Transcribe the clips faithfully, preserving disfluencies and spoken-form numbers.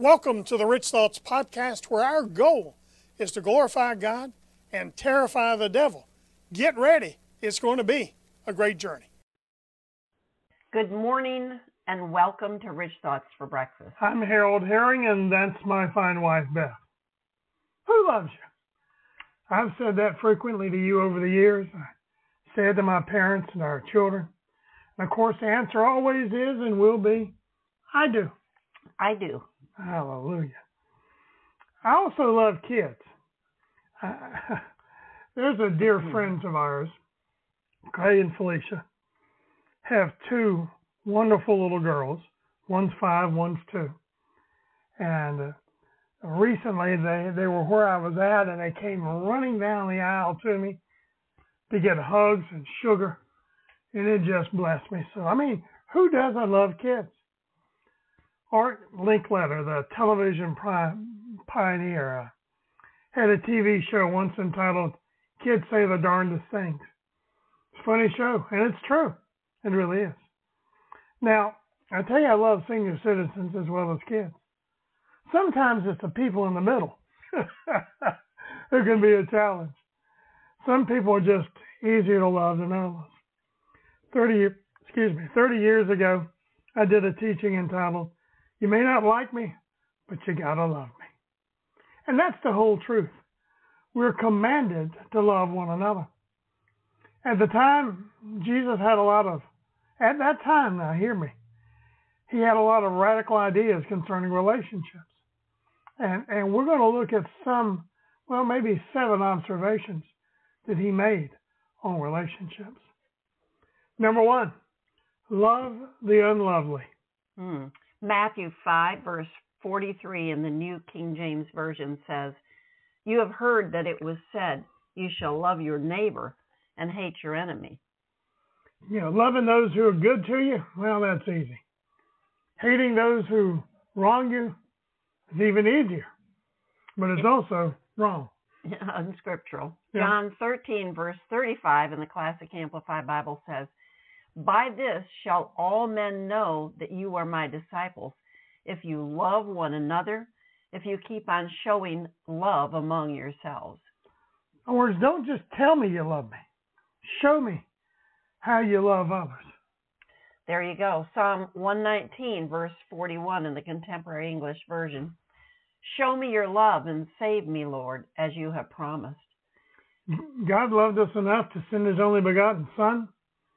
Welcome to the Rich Thoughts Podcast, where our goal is to glorify God and terrify the devil. Get ready. It's going to be a great journey. Good morning and welcome to Rich Thoughts for Breakfast. I'm Harold Herring, and that's my fine wife, Beth. Who loves you? I've said that frequently to you over the years. I say it to my parents and our children. And of course, the answer always is and will be, I do. I do. Hallelujah. I also love kids. Uh, there's a dear friends of ours, Clay and Felicia, have two wonderful little girls. One's five, one's two. And uh, recently they, they were where I was at, and they came running down the aisle to me to get hugs and sugar. And it just blessed me. So, I mean, who doesn't love kids? Art Linkletter, the television pioneer, uh, had a T V show once entitled Kids Say the Darndest Things. It's a funny show, and it's true. It really is. Now, I tell you, I love senior citizens as well as kids. Sometimes it's the people in the middle who can be a challenge. Some people are just easier to love than others. Thirty, excuse me, thirty years ago, I did a teaching entitled, "You may not like me, but you gotta love me." And that's the whole truth. We're commanded to love one another. At the time, Jesus had a lot of, at that time, now hear me, he had a lot of radical ideas concerning relationships. And, and we're going to look at some, well, maybe seven observations that he made on relationships. Number one, love the unlovely. Hmm. Matthew five, verse forty-three in the New King James Version says, "You have heard that it was said, you shall love your neighbor and hate your enemy." You know, loving those who are good to you, well, that's easy. Hating those who wrong you is even easier, but it's also wrong. Unscriptural. Yeah. John thirteen, verse thirty-five in the Classic Amplified Bible says, "By this shall all men know that you are my disciples, if you love one another, if you keep on showing love among yourselves." In other words, don't just tell me you love me. Show me how you love others. There you go. Psalm one nineteen, verse forty-one in the Contemporary English Version. "Show me your love and save me, Lord, as you have promised." God loved us enough to send his only begotten Son,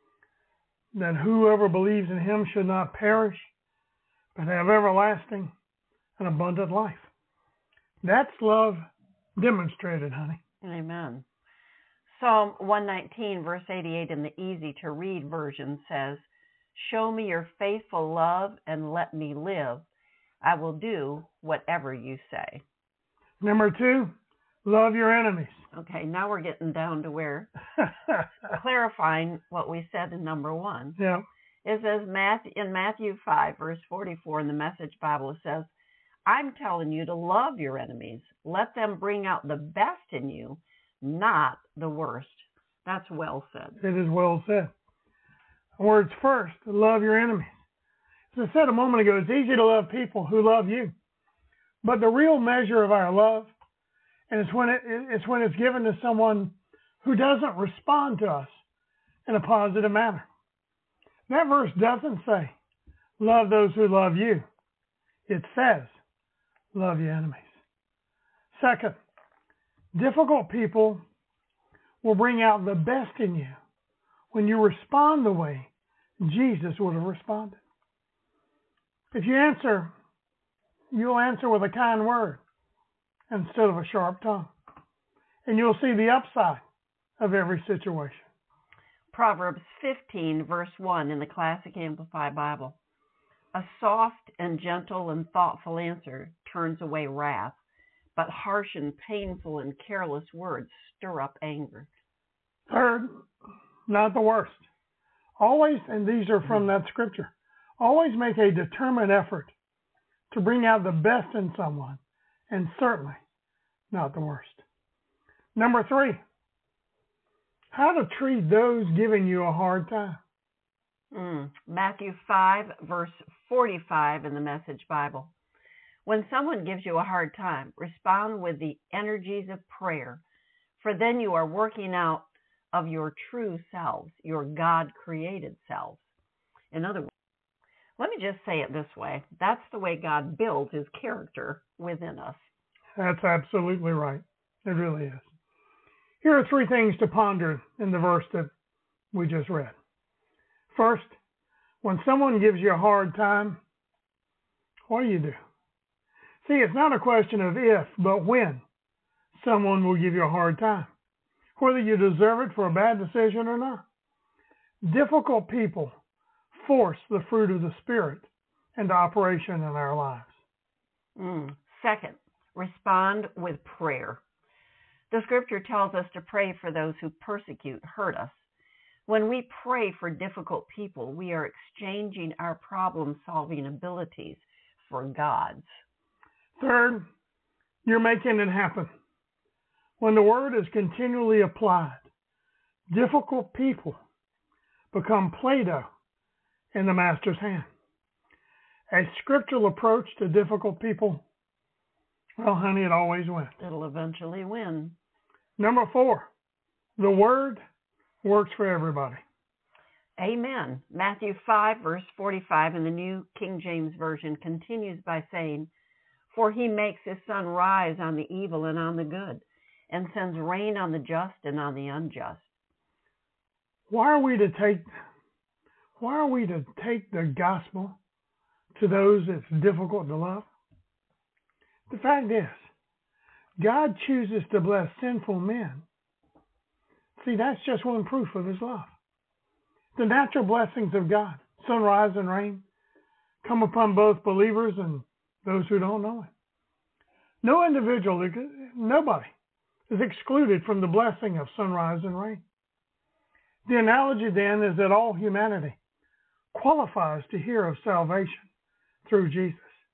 that whoever believes in him should not perish, but have everlasting and abundant life. That's love demonstrated, honey. Amen. Psalm one nineteen, verse eighty-eight in the Easy to Read version says, "Show me your faithful love and let me live. I will do whatever you say." Number two, love your enemies. Okay, now we're getting down to where clarifying what we said in number one. Yeah. It says Matthew, in Matthew five, verse forty-four in the Message Bible, it says, "I'm telling you to love your enemies. Let them bring out the best in you, not the worst." That's well said. It is well said. Words first, love your enemies. As I said a moment ago, it's easy to love people who love you. But the real measure of our love, and it's when it, it's when it's given to someone who doesn't respond to us in a positive manner. That verse doesn't say, love those who love you. It says, love your enemies. Second, difficult people will bring out the best in you when you respond the way Jesus would have responded. If you answer, you'll answer with a kind word instead of a sharp tongue. And you'll see the upside of every situation. Proverbs fifteen, verse one in the Classic Amplified Bible. "A soft and gentle and thoughtful answer turns away wrath, but harsh and painful and careless words stir up anger." Third, not the worst. Always, and these are from that scripture, always make a determined effort to bring out the best in someone, and certainly not the worst. Number three, how to treat those giving you a hard time. Mm. Matthew five, verse forty-five in the Message Bible. When someone gives you a hard time, respond with the energies of prayer, for then you are working out of your true selves, your God-created selves. In other words, let me just say it this way. That's the way God builds his character within us. That's absolutely right. It really is. Here are three things to ponder in the verse that we just read. First, when someone gives you a hard time, what do you do? See, it's not a question of if, but when someone will give you a hard time, whether you deserve it for a bad decision or not. Difficult people force the fruit of the Spirit into operation in our lives. Mm. Second, respond with prayer. The scripture tells us to pray for those who persecute, hurt us. When we pray for difficult people, we are exchanging our problem-solving abilities for God's. Third, you're making it happen. When the word is continually applied, difficult people become Play-Doh in the master's hand. A scriptural approach to difficult people, well, honey, it always wins. It'll eventually win. Number four, the word works for everybody. Amen. Matthew five, verse forty-five in the New King James Version continues by saying, "For he makes his sun rise on the evil and on the good, and sends rain on the just and on the unjust." Why are we to take why are we to take the gospel to those it's difficult to love? The fact is, God chooses to bless sinful men. See, that's just one proof of his love. The natural blessings of God, sunrise and rain, come upon both believers and those who don't know him. No individual, nobody, is excluded from the blessing of sunrise and rain. The analogy then is that all humanity qualifies to hear of salvation through Jesus.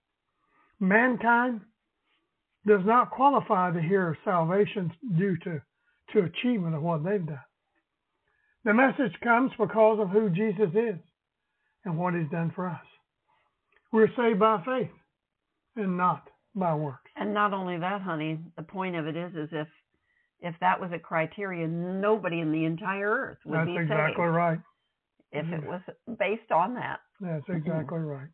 Mankind does not qualify to hear of salvation due to, to achievement of what they've done. The message comes because of who Jesus is and what he's done for us. We're saved by faith and not by works. And not only that, honey, the point of it is, is if if that was a criteria, nobody in the entire earth would That's be saved. That's exactly right. If it was based on that. That's exactly right.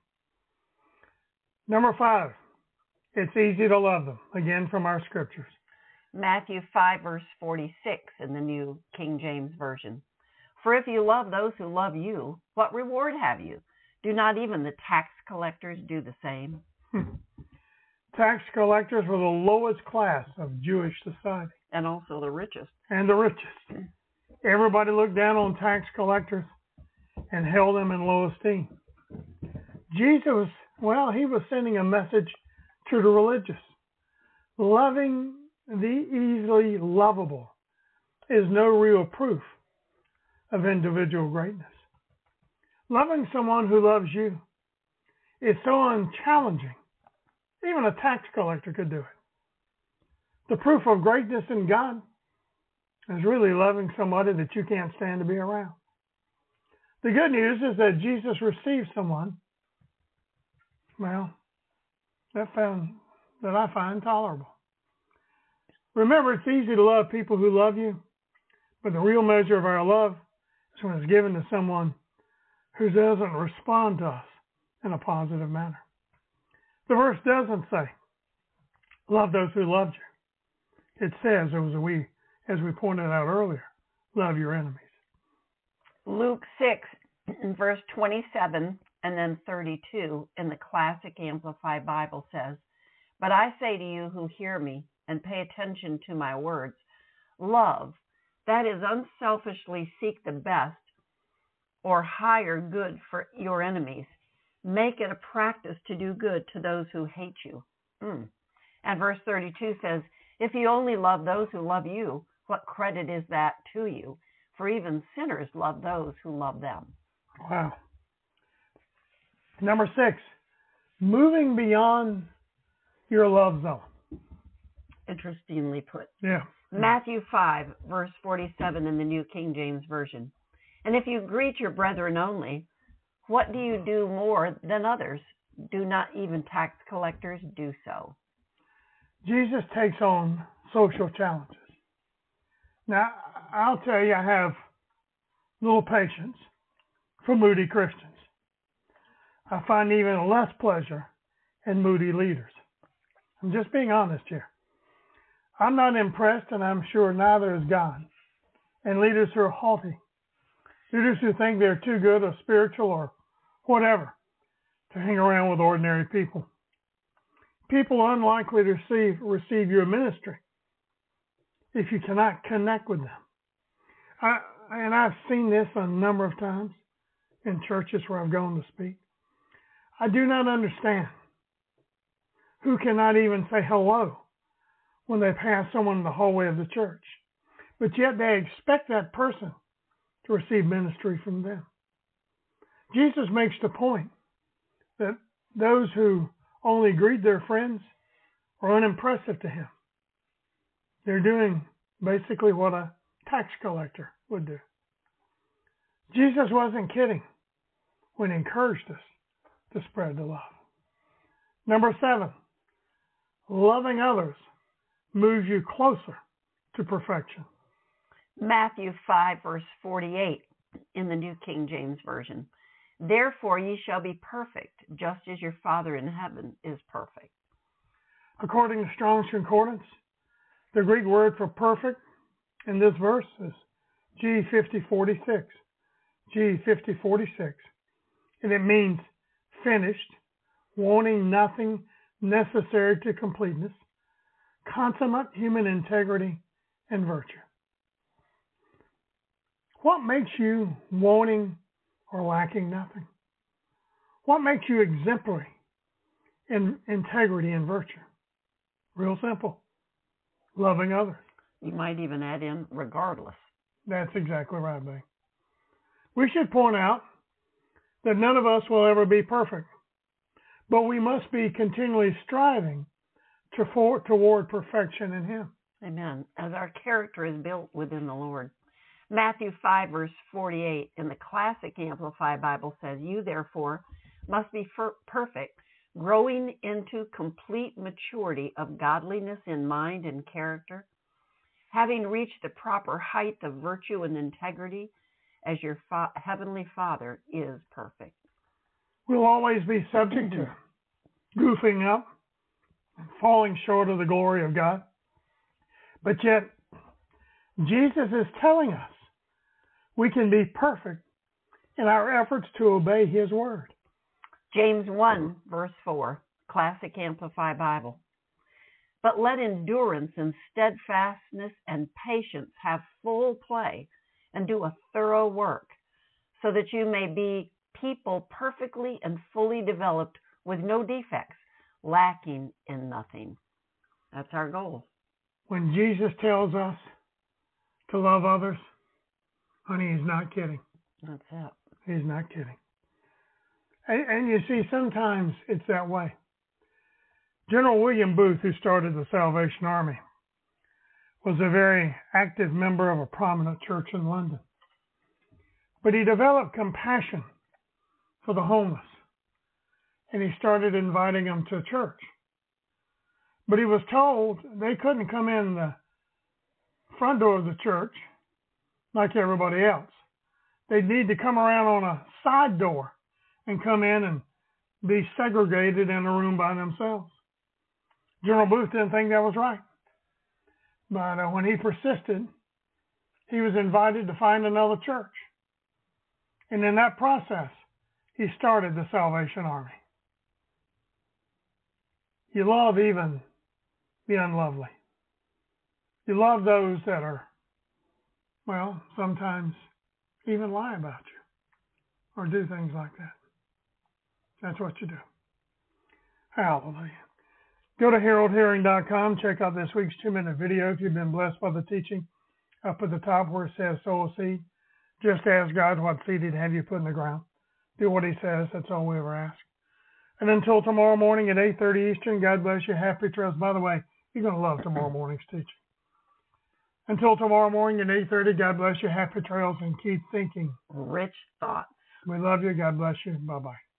Number five, it's easy to love them. Again, from our scriptures. Matthew five, verse forty-six in the New King James Version. "For if you love those who love you, what reward have you? Do not even the tax collectors do the same?" Hmm. Tax collectors were the lowest class of Jewish society. And also the richest. And the richest. Everybody looked down on tax collectors and held them in low esteem. Jesus, well, he was sending a message to the religious. Loving the easily lovable is no real proof of individual greatness. Loving someone who loves you is so unchallenging. Even a tax collector could do it. The proof of greatness in God is really loving somebody that you can't stand to be around. The good news is that Jesus received someone, well, that found that I find tolerable. Remember, it's easy to love people who love you, but the real measure of our love is when it's given to someone who doesn't respond to us in a positive manner. The verse doesn't say, love those who loved you. It says, as we, as we pointed out earlier, love your enemies. Luke six, verse twenty-seven and then thirty-two in the Classic Amplified Bible says, "But I say to you who hear me and pay attention to my words, love, that is unselfishly seek the best or higher good for your enemies. Make it a practice to do good to those who hate you." Mm. And verse thirty-two says, "If you only love those who love you, what credit is that to you? For even sinners love those who love them." Wow. Number six, moving beyond your love zone. Interestingly put. Yeah. Matthew five, verse forty-seven in the New King James Version. "And if you greet your brethren only, what do you do more than others? Do not even tax collectors do so. Jesus takes on social challenges. Now, I'll tell you, I have little patience for moody Christians. I find even less pleasure in moody leaders. I'm just being honest here. I'm not impressed, and I'm sure neither is God, and leaders who are haughty, leaders who think they're too good or spiritual or whatever to hang around with ordinary people. People are unlikely to receive, receive your ministry if you cannot connect with them. I, and I've seen this a number of times in churches where I've gone to speak. I do not understand who cannot even say hello when they pass someone in the hallway of the church, but yet they expect that person to receive ministry from them. Jesus makes the point that those who only greet their friends are unimpressive to him. They're doing basically what a tax collector would do. Jesus wasn't kidding when he encouraged us to spread the love. Number seven, loving others moves you closer to perfection. Matthew five, verse forty-eight in the New King James Version. Therefore ye shall be perfect, just as your Father in heaven is perfect. According to Strong's Concordance, the Greek word for perfect in this verse is G fifty forty-six. G fifty forty-six. And it means finished, wanting nothing necessary to completeness, consummate human integrity and virtue. What makes you wanting or lacking nothing? What makes you exemplary in integrity and virtue? Real simple. Loving others. You might even add in regardless. That's exactly right, babe. We should point out that none of us will ever be perfect, but we must be continually striving to for, toward perfection in him. Amen. As our character is built within the Lord. Matthew five, verse forty-eight in the Classic Amplified Bible says, you therefore must be perfect, growing into complete maturity of godliness in mind and character, having reached the proper height of virtue and integrity, as your fa- heavenly Father is perfect. We'll always be subject to goofing up, falling short of the glory of God. But yet, Jesus is telling us we can be perfect in our efforts to obey his word. James one, verse four, Classic Amplified Bible. But let endurance and steadfastness and patience have full play and do a thorough work, so that you may be people perfectly and fully developed with no defects, lacking in nothing. That's our goal. When Jesus tells us to love others, honey, he's not kidding. That's it. He's not kidding. And, and you see, sometimes it's that way. General William Booth, who started the Salvation Army, was a very active member of a prominent church in London. But he developed compassion for the homeless, and he started inviting them to church. But he was told they couldn't come in the front door of the church like everybody else. They'd need to come around on a side door and come in and be segregated in a room by themselves. General Booth didn't think that was right. But uh, when he persisted, he was invited to find another church. And in that process, he started the Salvation Army. You love even the unlovely. You love those that are, well, sometimes even lie about you or do things like that. That's what you do. Hallelujah. Go to harold herring dot com. Check out this week's two-minute video if you've been blessed by the teaching. Up at the top where it says sow a seed, just ask God what seed he'd have you put in the ground. Do what he says. That's all we ever ask. And until tomorrow morning at eight thirty Eastern, God bless you. Happy trails. By the way, you're going to love tomorrow morning's teaching. Until tomorrow morning at eight thirty, God bless you. Happy trails and keep thinking rich thoughts. We love you. God bless you. Bye-bye.